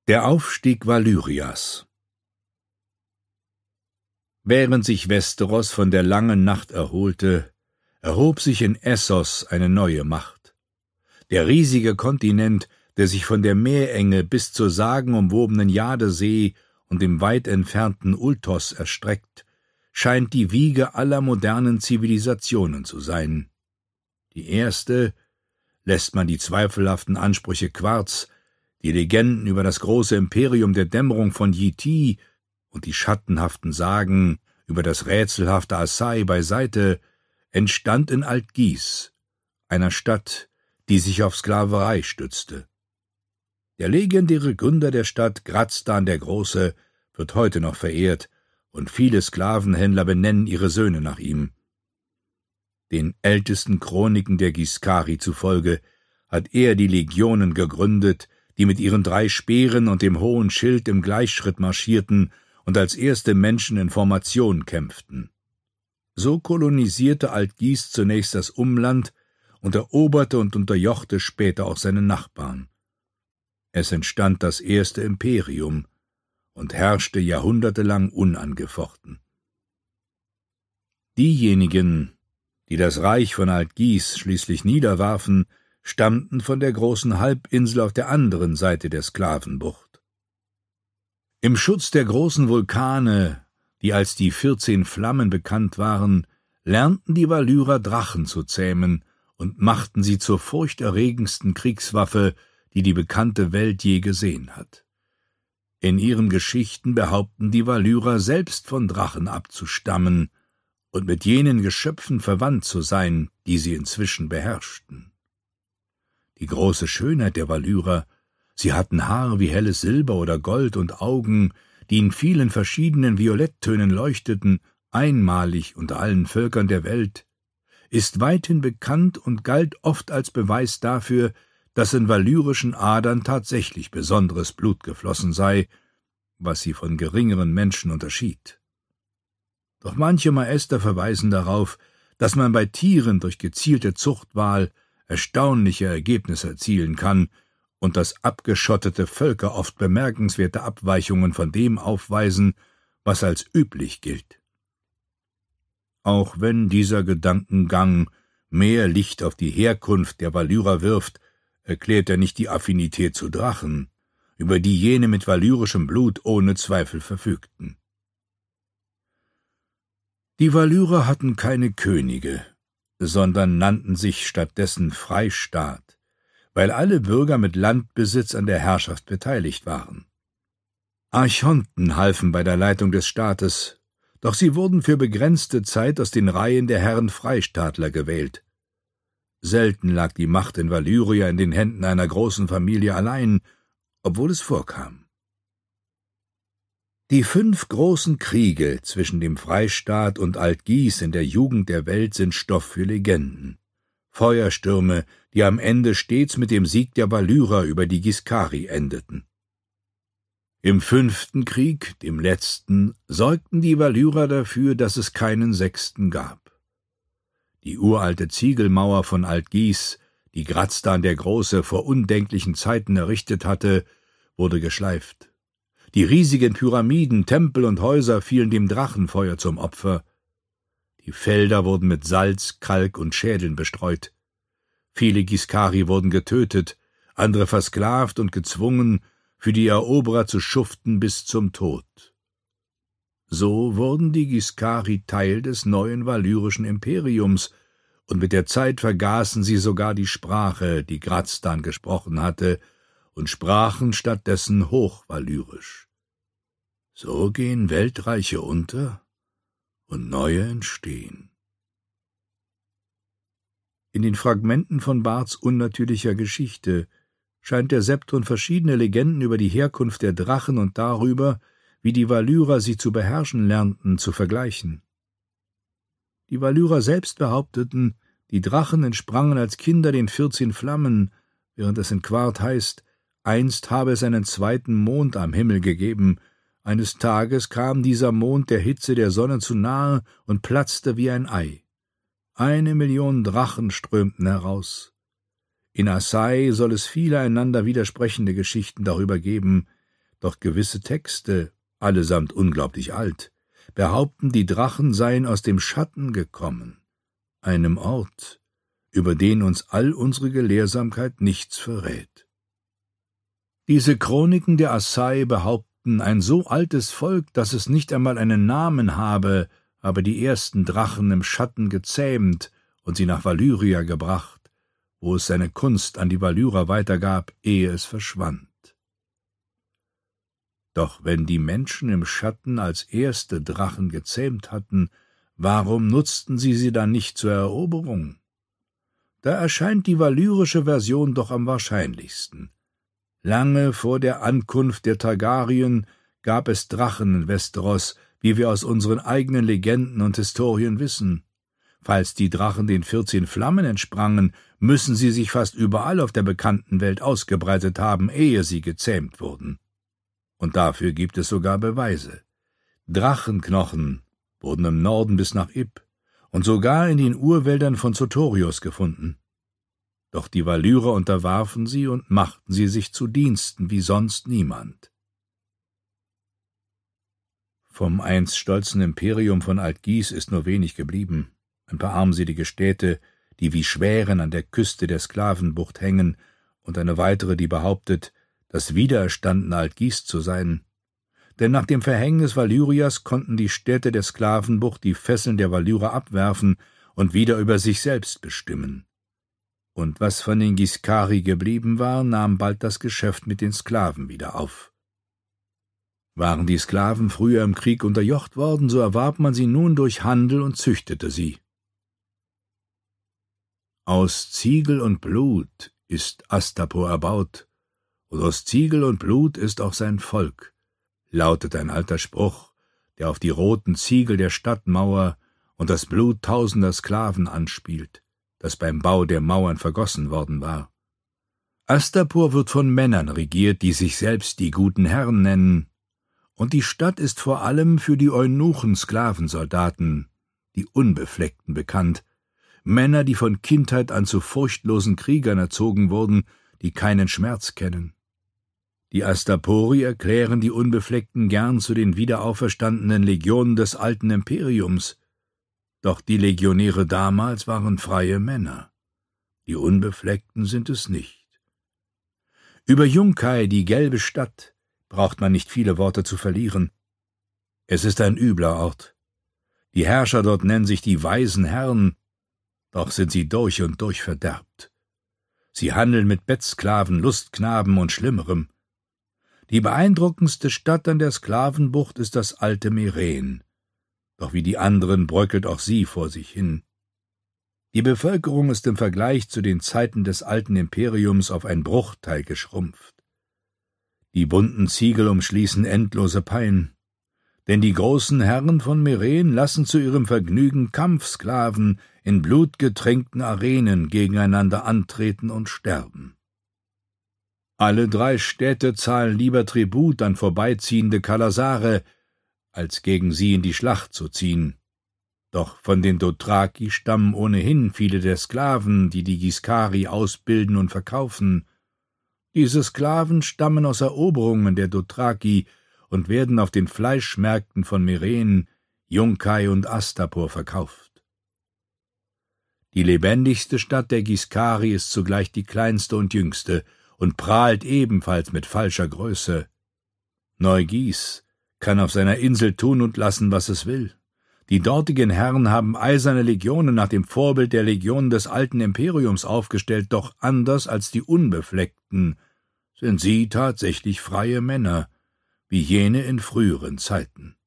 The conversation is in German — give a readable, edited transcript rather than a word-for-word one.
Der Aufstieg Valyrias. Während sich Westeros von der langen Nacht erholte, erhob sich in Essos eine neue Macht. Der riesige Kontinent, der sich von der Meerenge bis zur sagenumwobenen Jadesee und dem weit entfernten Ulthos erstreckt, scheint die Wiege aller modernen Zivilisationen zu sein. Die erste, lässt man die zweifelhaften Ansprüche Quarz, die Legenden über das große Imperium der Dämmerung von Yi-Ti und die schattenhaften Sagen über das rätselhafte Assai beiseite, entstand in Alt-Ghis, einer Stadt, die sich auf Sklaverei stützte. Der legendäre Gründer der Stadt, Grazdan der Große, wird heute noch verehrt, und viele Sklavenhändler benennen ihre Söhne nach ihm. Den ältesten Chroniken der Giscari zufolge hat er die Legionen gegründet, die mit ihren 3 Speeren und dem hohen Schild im Gleichschritt marschierten und als erste Menschen in Formation kämpften. So kolonisierte Alt-Ghis zunächst das Umland und eroberte und unterjochte später auch seine Nachbarn. Es entstand das erste Imperium und herrschte jahrhundertelang unangefochten. Diejenigen, die das Reich von Alt-Ghis schließlich niederwarfen, stammten von der großen Halbinsel auf der anderen Seite der Sklavenbucht. Im Schutz der großen Vulkane, die als die 14 Flammen bekannt waren, lernten die Valyrer Drachen zu zähmen und machten sie zur furchterregendsten Kriegswaffe, die die bekannte Welt je gesehen hat. In ihren Geschichten behaupten die Valyrer selbst von Drachen abzustammen und mit jenen Geschöpfen verwandt zu sein, die sie inzwischen beherrschten. Die große Schönheit der Valyrer, sie hatten Haar wie helles Silber oder Gold und Augen, die in vielen verschiedenen Violetttönen leuchteten, einmalig unter allen Völkern der Welt, ist weithin bekannt und galt oft als Beweis dafür, dass in valyrischen Adern tatsächlich besonderes Blut geflossen sei, was sie von geringeren Menschen unterschied. Doch manche Maester verweisen darauf, dass man bei Tieren durch gezielte Zuchtwahl erstaunliche Ergebnisse erzielen kann und dass abgeschottete Völker oft bemerkenswerte Abweichungen von dem aufweisen, was als üblich gilt. Auch wenn dieser Gedankengang mehr Licht auf die Herkunft der Valyrer wirft, erklärt er nicht die Affinität zu Drachen, über die jene mit valyrischem Blut ohne Zweifel verfügten. Die Valyrer hatten keine Könige, sondern nannten sich stattdessen Freistaat, weil alle Bürger mit Landbesitz an der Herrschaft beteiligt waren. Archonten halfen bei der Leitung des Staates, doch sie wurden für begrenzte Zeit aus den Reihen der Herren Freistaatler gewählt. Selten lag die Macht in Valyria in den Händen einer großen Familie allein, obwohl es vorkam. Die 5 großen Kriege zwischen dem Freistaat und Alt-Ghis in der Jugend der Welt sind Stoff für Legenden. Feuerstürme, die am Ende stets mit dem Sieg der Valyrer über die Giscari endeten. Im 5. Krieg, dem letzten, sorgten die Valyrer dafür, dass es keinen 6. gab. Die uralte Ziegelmauer von Alt-Ghis, die Grazdan der Große vor undenklichen Zeiten errichtet hatte, wurde geschleift. Die riesigen Pyramiden, Tempel und Häuser fielen dem Drachenfeuer zum Opfer. Die Felder wurden mit Salz, Kalk und Schädeln bestreut. Viele Giscari wurden getötet, andere versklavt und gezwungen, für die Eroberer zu schuften bis zum Tod. So wurden die Giscari Teil des neuen valyrischen Imperiums, und mit der Zeit vergaßen sie sogar die Sprache, die Grazdan gesprochen hatte, und sprachen stattdessen Hochvalyrisch. So gehen Weltreiche unter und neue entstehen. In den Fragmenten von Barths unnatürlicher Geschichte scheint der Septon verschiedene Legenden über die Herkunft der Drachen und darüber, wie die Valyrer sie zu beherrschen lernten, zu vergleichen. Die Valyrer selbst behaupteten, die Drachen entsprangen als Kinder den 14 Flammen, während es in Quart heißt, einst habe es einen 2. Mond am Himmel gegeben, eines Tages kam dieser Mond der Hitze der Sonne zu nahe und platzte wie ein Ei. 1 Million Drachen strömten heraus. In Assai soll es viele einander widersprechende Geschichten darüber geben, Doch gewisse Texte, allesamt unglaublich alt, behaupten, die Drachen seien aus dem Schatten gekommen, einem Ort, über den uns all unsere Gelehrsamkeit nichts verrät. Diese Chroniken der Assai behaupten, ein so altes Volk, dass es nicht einmal einen Namen habe, habe die ersten Drachen im Schatten gezähmt und sie nach Valyria gebracht, wo es seine Kunst an die Valyrer weitergab, ehe es verschwand. Doch wenn die Menschen im Schatten als erste Drachen gezähmt hatten, warum nutzten sie dann nicht zur Eroberung? Da erscheint die valyrische Version doch am wahrscheinlichsten. Lange vor der Ankunft der Targaryen gab es Drachen in Westeros, wie wir aus unseren eigenen Legenden und Historien wissen. Falls die Drachen den 14 Flammen entsprangen, müssen sie sich fast überall auf der bekannten Welt ausgebreitet haben, ehe sie gezähmt wurden. Und dafür gibt es sogar Beweise. Drachenknochen wurden im Norden bis nach Ib und sogar in den Urwäldern von Sotorius gefunden. Doch die Valyrer unterwarfen sie und machten sie sich zu Diensten wie sonst niemand. Vom einst stolzen Imperium von Alt-Ghis ist nur wenig geblieben. Ein paar armselige Städte, die wie Schwären an der Küste der Sklavenbucht hängen, und eine weitere, die behauptet, das wiedererstandene Alt-Ghis zu sein. Denn nach dem Verhängnis Valyrias konnten die Städte der Sklavenbucht die Fesseln der Valyrer abwerfen und wieder über sich selbst bestimmen. Und was von den Giscari geblieben war, nahm bald das Geschäft mit den Sklaven wieder auf. Waren die Sklaven früher im Krieg unterjocht worden, so erwarb man sie nun durch Handel und züchtete sie. Aus Ziegel und Blut ist Astapor erbaut, und aus Ziegel und Blut ist auch sein Volk, lautet ein alter Spruch, der auf die roten Ziegel der Stadtmauer und das Blut tausender Sklaven anspielt, das beim Bau der Mauern vergossen worden war. Astapor wird von Männern regiert, die sich selbst die guten Herren nennen, und die Stadt ist vor allem für die Eunuchen-Sklavensoldaten, die Unbefleckten, bekannt, Männer, die von Kindheit an zu furchtlosen Kriegern erzogen wurden, die keinen Schmerz kennen. Die Astapori erklären die Unbefleckten gern zu den wiederauferstandenen Legionen des alten Imperiums, doch die Legionäre damals waren freie Männer, die Unbefleckten sind es nicht. Über Yunkai, die gelbe Stadt, braucht man nicht viele Worte zu verlieren. Es ist ein übler Ort. Die Herrscher dort nennen sich die weisen Herren, doch sind sie durch und durch verderbt. Sie handeln mit Bettsklaven, Lustknaben und Schlimmerem. Die beeindruckendste Stadt an der Sklavenbucht ist das alte Meren, doch wie die anderen bröckelt auch sie vor sich hin. Die Bevölkerung ist im Vergleich zu den Zeiten des alten Imperiums auf ein Bruchteil geschrumpft. Die bunten Ziegel umschließen endlose Pein, denn die großen Herren von Meren lassen zu ihrem Vergnügen Kampfsklaven in blutgetränkten Arenen gegeneinander antreten und sterben. Alle 3 Städte zahlen lieber Tribut an vorbeiziehende Kalasare, als gegen sie in die Schlacht zu ziehen. Doch von den Dothraki stammen ohnehin viele der Sklaven, die die Giscari ausbilden und verkaufen. Diese Sklaven stammen aus Eroberungen der Dothraki und werden auf den Fleischmärkten von Meren, Yunkai und Astapor verkauft. Die lebendigste Stadt der Giscari ist zugleich die kleinste und jüngste und prahlt ebenfalls mit falscher Größe. Neu-Ghis kann auf seiner Insel tun und lassen, was es will. Die dortigen Herren haben eiserne Legionen nach dem Vorbild der Legionen des alten Imperiums aufgestellt, doch anders als die Unbefleckten sind sie tatsächlich freie Männer, wie jene in früheren Zeiten.